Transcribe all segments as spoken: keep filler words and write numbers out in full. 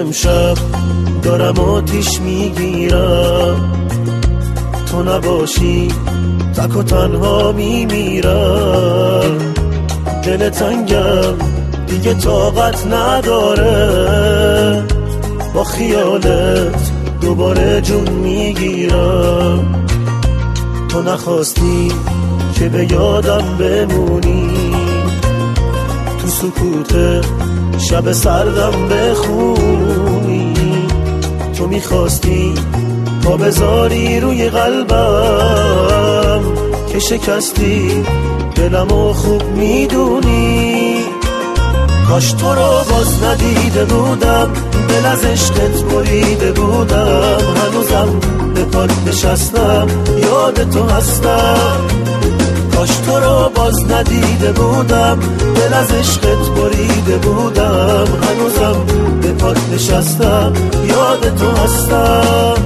امشب دارم آتیش میگیرم، تو نباشی تک و تنها میمیرم. دل تنگم دیگه طاقت نداره، با خیالت دوباره جون میگیرم. تو نخواستی که به یادم بمونی، تو سکوت شب سردم بخونی. تو میخواستی پا بذاری روی قلبم که شکستی دلمو خوب میدونی. کاش تو رو باز ندیده بودم، دل از عشقت بریده بودم. هنوزم به پات نشستم، یاد تو هستم. کاش تو رو باز ندیده بودم، دل از عشقت بریده بودم. هنوزم به پات نشستم، یاد تو هستم.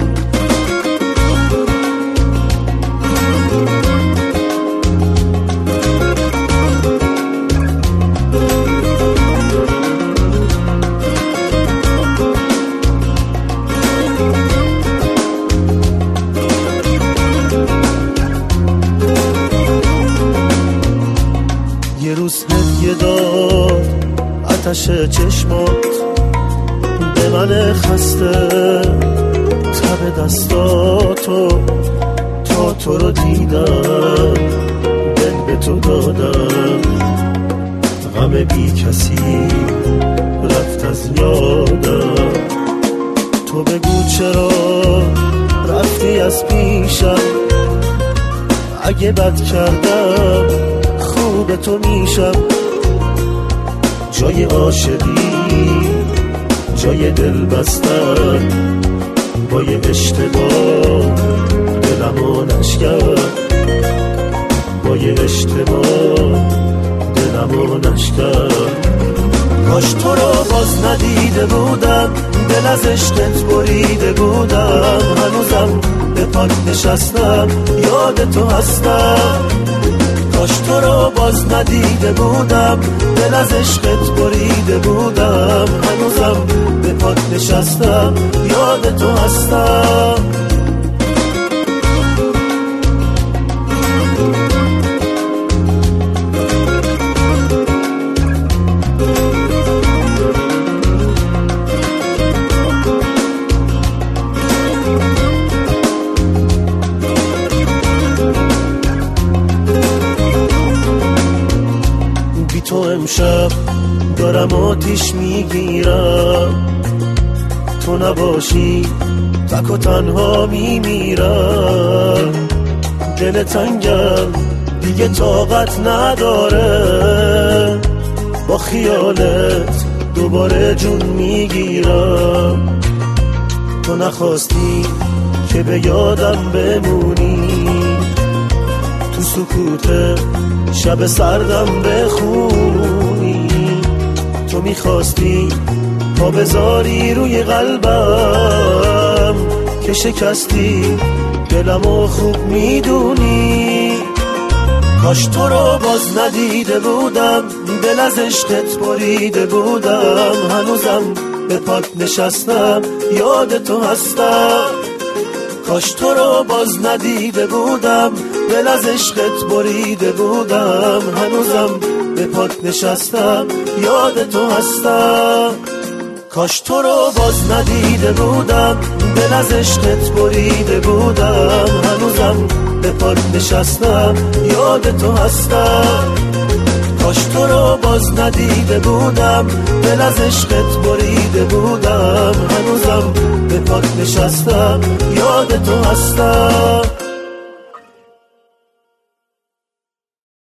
یه روز هدیه داد آتش چشمات به من خسته، تب دستاتو تا تو رو دیدم، دل به تو دادم. غم بی کسی رفت از یادم، تو بگو چرا رفتی از پیشم. اگه بد کردم خوب تو میشم. جای عاشقی جای دل بستن، با یه اشتباه دلمو نشکن، با یه اشتباه دلمو نشکن. کاش تو رو باز ندیده بودم، دل از عشقت بریده بودم. هنوزم به پات نشستم، یاد تو هستم. کاش تو رو باز ندیده بودم، دل از عشقت بریده بودم. هنوزم به پات نشستم، یاد تو هستم. تو امشب دارم آتیش میگیرم، تو نباشی تک و تنها میمیرم. دل تنگم دیگه طاقت نداره، با خیالت دوباره جون میگیرم. تو نخواستی که به یادم بمونی، تو سکوت شب سردم بخونی. تو میخواستی پا بذاری روی قلبم که شکستی دلمو خوب میدونی. کاش تو رو باز ندیده بودم، دل از عشقت بریده بودم. هنوزم به پات نشستم، یاد تو هستم. کاش تو رو باز ندیده بودم، دل از عشقت بریده بودم. هنوزم به پات نشستم، یاد تو هستم. کاش تو رو باز ندیده بودم، دل از عشقت بریده بودم. هنوزم به پات نشستم، یاد تو هستم. کاش تو رو باز ندیده بودم، دل از عشقت بریده بودم. هنوزم به پات نشستم، یاد تو هستم.